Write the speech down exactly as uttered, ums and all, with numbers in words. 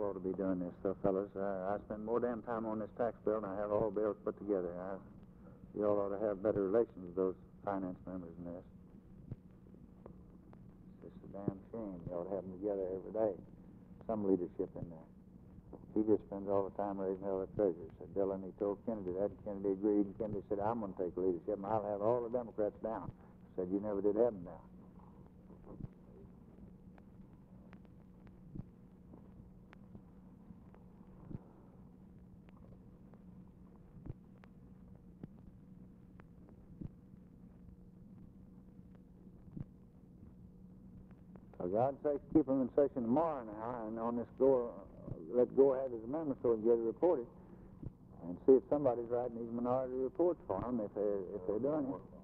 ought to be doing this, though, fellas. Uh, I spend more damn time on this tax bill than I have all bills put together. I, you all ought to have better relations with those finance members than this. It's just a damn shame. You ought to have them together every day. Some leadership in there. He just spends all the time raising hell the treasurer. Said Dillon, he told Kennedy that, and Kennedy agreed, and Kennedy said, I'm going to take leadership, and I'll have all the Democrats down. Said, you never did have them down. For God's sake, keep them in session tomorrow now, and on this go, uh, let Gore have his amendment so he can get it reported, and see if somebody's writing these minority reports for him if they're, if they're doing it.